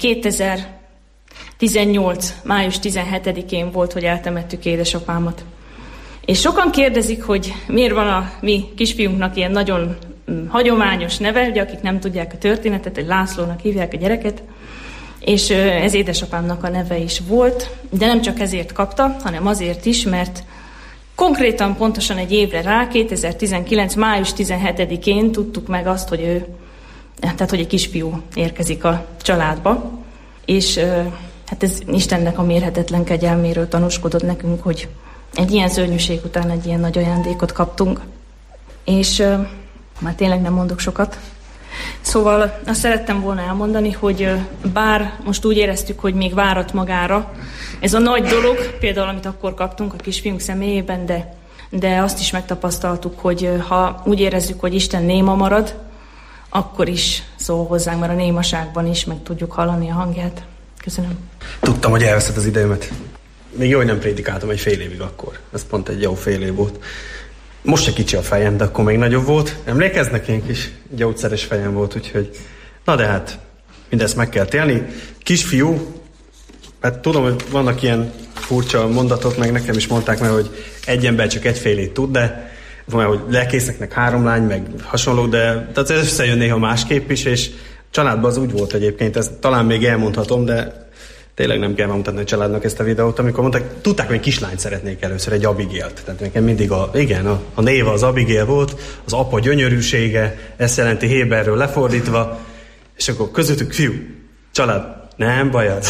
2018. május 17-én volt, hogy eltemettük édesapámat. És sokan kérdezik, hogy miért van a mi kisfiunknak ilyen nagyon hagyományos neve, ugye akik nem tudják a történetet, hogy Lászlónak hívják a gyereket, és ez édesapámnak a neve is volt, de nem csak ezért kapta, hanem azért is, mert konkrétan pontosan egy évre rá, 2019. május 17-én tudtuk meg azt, hogy hogy egy kisfiú érkezik a családba, és hát ez Istennek a mérhetetlen kegyelméről tanúskodott nekünk, hogy egy ilyen szörnyűség után egy ilyen nagy ajándékot kaptunk. És már tényleg nem mondok sokat. Szóval azt szerettem volna elmondani, hogy bár most úgy éreztük, hogy még várat magára ez a nagy dolog, például amit akkor kaptunk a kisfiunk személyében, de azt is megtapasztaltuk, hogy ha úgy érezzük, hogy Isten néma marad, akkor is szól hozzánk, mert a némaságban is meg tudjuk hallani a hangját. Köszönöm. Tudtam, hogy elveszed az időmet. Még jó, hogy nem prédikáltam egy fél évig akkor. Ez pont egy jó fél év volt. Most se kicsi a fejem, de akkor még nagyobb volt. Emlékeznek, ilyen kis gyógyszeres fejem volt, úgyhogy... Na de hát, mindezt meg kell élni. Kisfiú, hát tudom, hogy vannak ilyen furcsa mondatok, meg nekem is mondták meg, hogy egy ember csak egyfélét tud, de van, hogy lelkészeknek 3 lány, meg hasonló, de tehát ez összejön néha másképp is, és családban az úgy volt egyébként, ezt talán még elmondhatom, de tényleg nem kell megmutatni a családnak ezt a videót, amikor mondták, tudták, hogy egy kislányt szeretnék először, egy Abigail-t. Tehát nekem mindig a néve az Abigail volt, az apa gyönyörűsége, ezt jelenti Héberről lefordítva, és akkor közöttük fiú, család, nem baj az.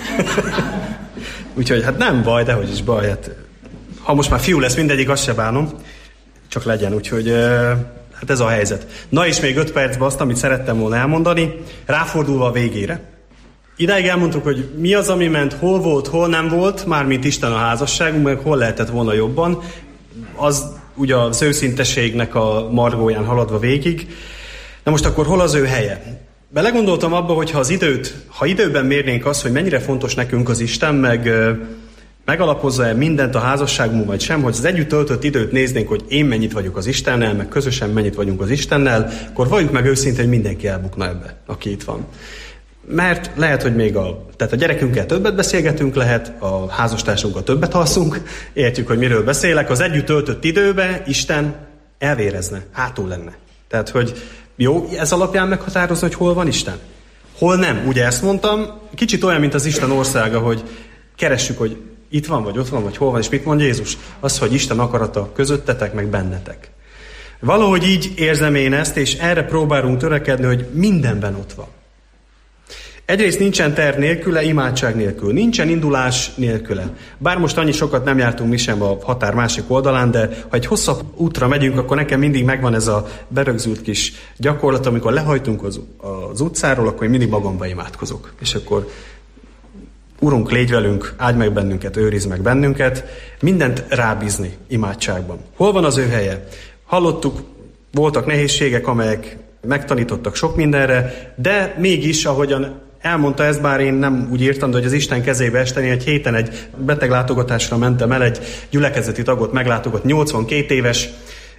Úgyhogy hát nem baj, dehogy is baj. Hát, ha most már fiú lesz mindegyik, azt se bánom, csak legyen, úgyhogy hát ez a helyzet. Na és még 5 percben azt, amit szerettem volna elmondani, ráfordulva a végére. Idáig elmondtuk, hogy mi az, ami ment, hol volt, hol nem volt, mármint Isten a házasságunk, meg hol lehetett volna jobban. Az ugye az őszinteségnek a margóján haladva végig. Na most akkor hol az ő helye? Belegondoltam abba, hogy ha időben mérnénk azt, hogy mennyire fontos nekünk az Isten, meg megalapozza-e mindent a házasságunk, vagy sem, hogy az együtt töltött időt néznénk, hogy én mennyit vagyok az Istennel, meg közösen mennyit vagyunk az Istennel, akkor valljuk meg őszintén, hogy mindenki elbukna ebbe, aki itt van. Mert lehet, hogy még tehát a gyerekünkkel többet beszélgetünk, lehet a házastársunkkal többet alszunk, értjük, hogy miről beszélek, az együtt töltött időben Isten elvérezne, hátul lenne. Tehát, hogy jó, ez alapján meghatározni, hogy hol van Isten. Hol nem. Ugye ezt mondtam, kicsit olyan, mint az Isten országa, hogy keressük, hogy itt van, vagy ott van, vagy hol van, és mit mond Jézus? Az, hogy Isten akarata közöttetek, meg bennetek. Valahogy így érzem én ezt, és erre próbálunk törekedni, hogy mindenben ott van. Egyrészt nincsen terv nélküle, imádság nélkül. Nincsen indulás nélküle. Bár most annyi sokat nem jártunk mi sem a határ másik oldalán, de ha egy hosszabb útra megyünk, akkor nekem mindig megvan ez a berögzült kis gyakorlat, amikor lehajtunk az utcáról, akkor én mindig magamba imádkozok. És akkor Urunk, légy velünk, áldj meg bennünket, őrizd meg bennünket, mindent rábízni imádságban. Hol van az ő helye? Hallottuk, voltak nehézségek, amelyek megtanítottak sok mindenre, de mégis, ahogyan elmondta ezt, bár én nem úgy írtam, de hogy az Isten kezébe esteni, egy héten egy beteglátogatásra mentem el, egy gyülekezeti tagot meglátogat, 82 éves,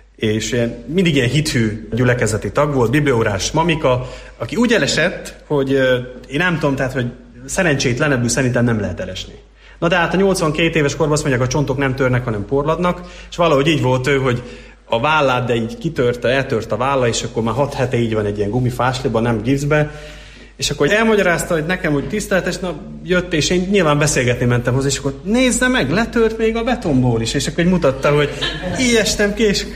és mindig ilyen hithű gyülekezeti tag volt, bibliaórás mamika, aki úgy elesett, hogy én nem tudom, tehát, hogy szerencsétlenebbül szerintem nem lehet elesni. Na de hát a 82 éves korban azt mondják, a csontok nem törnek, hanem porladnak, és valahogy így volt ő, hogy a vállát, de így kitörte, eltört a válla, és akkor már 6 hete így van egy ilyen gumifásliban, nem gipszbe, és akkor elmagyarázta, hogy nekem úgy tiszteletes, jött, és én nyilván beszélgetni mentem hozzá, és akkor nézze meg, letört még a betonból is, és akkor így mutatta, hogy így estem ki, és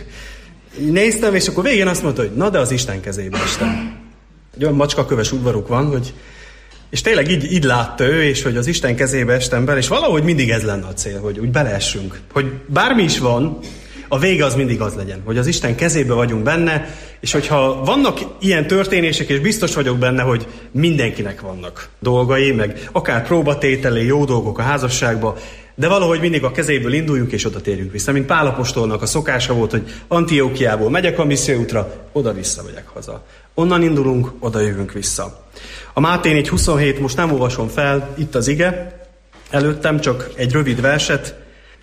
néztem, és akkor végén azt mondta, hogy na de az Isten kezébe estem. Egy olyan macskaköves udvaruk van, hogy és tényleg így látta ő, és hogy az Isten kezébe estem bele, és valahogy mindig ez lenne a cél, hogy úgy beleessünk. Hogy bármi is van, a vége az mindig az legyen, hogy az Isten kezébe vagyunk benne, és hogyha vannak ilyen történések, és biztos vagyok benne, hogy mindenkinek vannak dolgai, meg akár próbatételé, jó dolgok a házasságba, de valahogy mindig a kezéből induljunk, és oda térjünk vissza. Mint Pál apostolnak a szokása volt, hogy Antiókiából megyek a misszióútra, oda-vissza megyek haza. Onnan indulunk, oda jövünk vissza. A Máté 4:27, most nem olvasom fel, itt az ige, előttem csak egy rövid verset,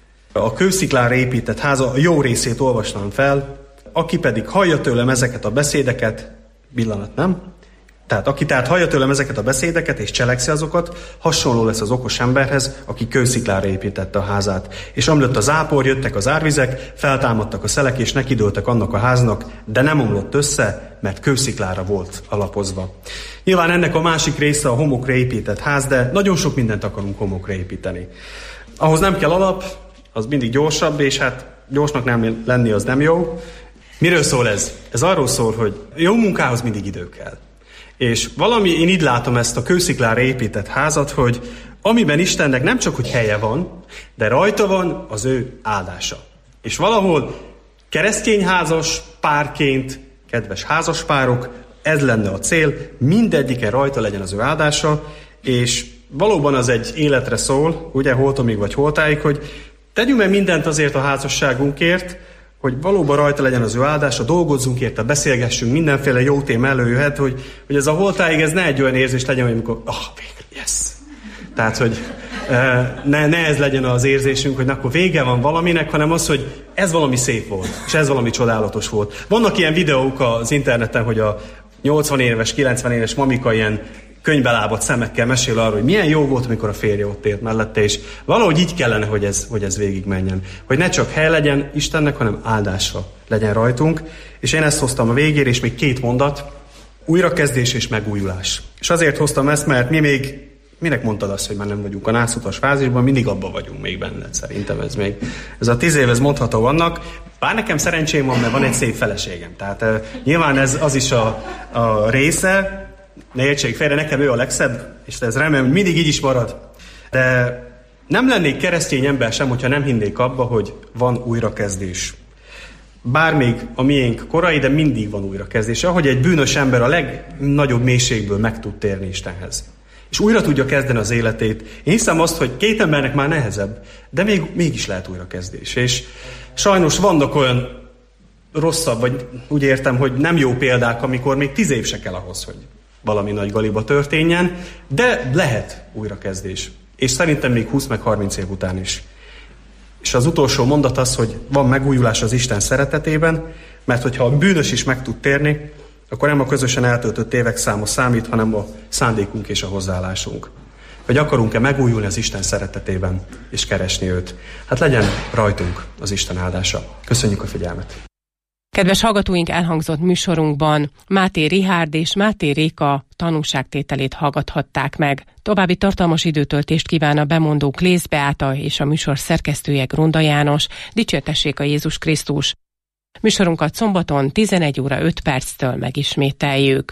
a kősziklára épített háza, a jó részét olvastam fel, aki pedig hallja tőlem ezeket a beszédeket, pillanat, nem? Tehát aki hallja tőlem ezeket a beszédeket és cselekszi azokat, hasonló lesz az okos emberhez, aki kősziklára építette a házát. És omlott a zápor, jöttek az árvizek, feltámadtak a szelek, és nekidőltek annak a háznak, de nem omlott össze, mert kősziklára volt alapozva. Nyilván ennek a másik része a homokra épített ház, de nagyon sok mindent akarunk homokra építeni. Ahhoz nem kell alap, az mindig gyorsabb, és hát gyorsnak nem lenni az nem jó. Miről szól ez? Ez arról szól, hogy jó munkához mindig idő kell. És valami, én így látom ezt a kősziklára épített házat, hogy amiben Istennek nem csak, hogy helye van, de rajta van az ő áldása. És valahol keresztény házas párként, kedves házaspárok, ez lenne a cél, mindegyiken rajta legyen az ő áldása, és valóban az egy életre szól, ugye holtomig vagy holtáig, hogy tegyünk meg mindent azért a házasságunkért, hogy valóban rajta legyen az ő áldása, dolgozzunk érte, beszélgessünk, mindenféle jó téma előjöhet, hogy ez a holtáig ez ne egy olyan érzés legyen, hogy amikor, végre, yes! Tehát, hogy ne ez legyen az érzésünk, hogy akkor vége van valaminek, hanem az, hogy ez valami szép volt, és ez valami csodálatos volt. Vannak ilyen videók az interneten, hogy a 80 éves, 90 éves mamika ilyen könyvbelábadt szemekkel mesél arról, hogy milyen jó volt, amikor a férje ott élt mellette, és valahogy így kellene, hogy ez végigmenjen. Hogy ne csak hely legyen Istennek, hanem áldása legyen rajtunk. És én ezt hoztam a végére, és még 2 mondat, újrakezdés és megújulás. És azért hoztam ezt, mert mi még, minek mondtad azt, hogy már nem vagyunk a nászutas fázisban, mindig abban vagyunk még benned, szerintem ez a 10 év, ez mondható annak. Bár nekem szerencsém van, mert van egy szép feleségem. Tehát nyilván ez az is a része, ne értsék félre, nekem ő a legszebb, és ez remélem, hogy mindig így is marad. De nem lennék keresztény ember sem, hogyha nem hinnék abba, hogy van újrakezdés. Bár még a miénk korai, de mindig van újrakezdés. Ahogy egy bűnös ember a legnagyobb mélységből meg tud térni Istenhez. És újra tudja kezdeni az életét. Én hiszem azt, hogy 2 embernek már nehezebb, de mégis lehet újrakezdés. És sajnos vannak olyan rosszabb, vagy úgy értem, hogy nem jó példák, amikor még 10 év se kell ahhoz, hogy valami nagy galiba történjen, de lehet újrakezdés. És szerintem még 20 meg 30 év után is. És az utolsó mondat az, hogy van megújulás az Isten szeretetében, mert hogyha a bűnös is meg tud térni, akkor nem a közösen eltöltött évek száma számít, hanem a szándékunk és a hozzáállásunk. Hogy akarunk-e megújulni az Isten szeretetében, és keresni őt. Hát legyen rajtunk az Isten áldása. Köszönjük a figyelmet! Kedves hallgatóink, elhangzott műsorunkban Máté Richárd és Máté Réka tanúságtételét hallgathatták meg. További tartalmas időtöltést kíván a bemondó Klész Beáta és a műsor szerkesztője Grunda János. Dicsértessék a Jézus Krisztus! Műsorunkat szombaton 11 óra 5 perctől megismételjük.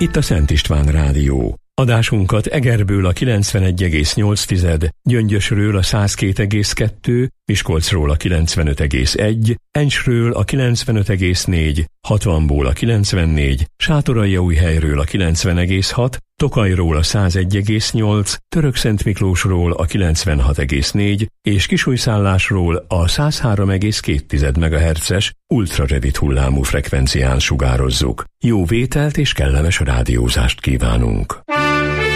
Itt a Szent István Rádió. Adásunkat Egerből a 91,8, Gyöngyösről a 102,2, Miskolcról a 95,1, Encsről a 95,4, Hatvanból a 94, Sátoraljaújhelyről a 90,6, Tokajról a 101,8, Törökszentmiklósról a 96,4 és Kisújszállásról a 103,2 MHz-es ultrarövid hullámú frekvencián sugározzuk. Jó vételt és kellemes rádiózást kívánunk!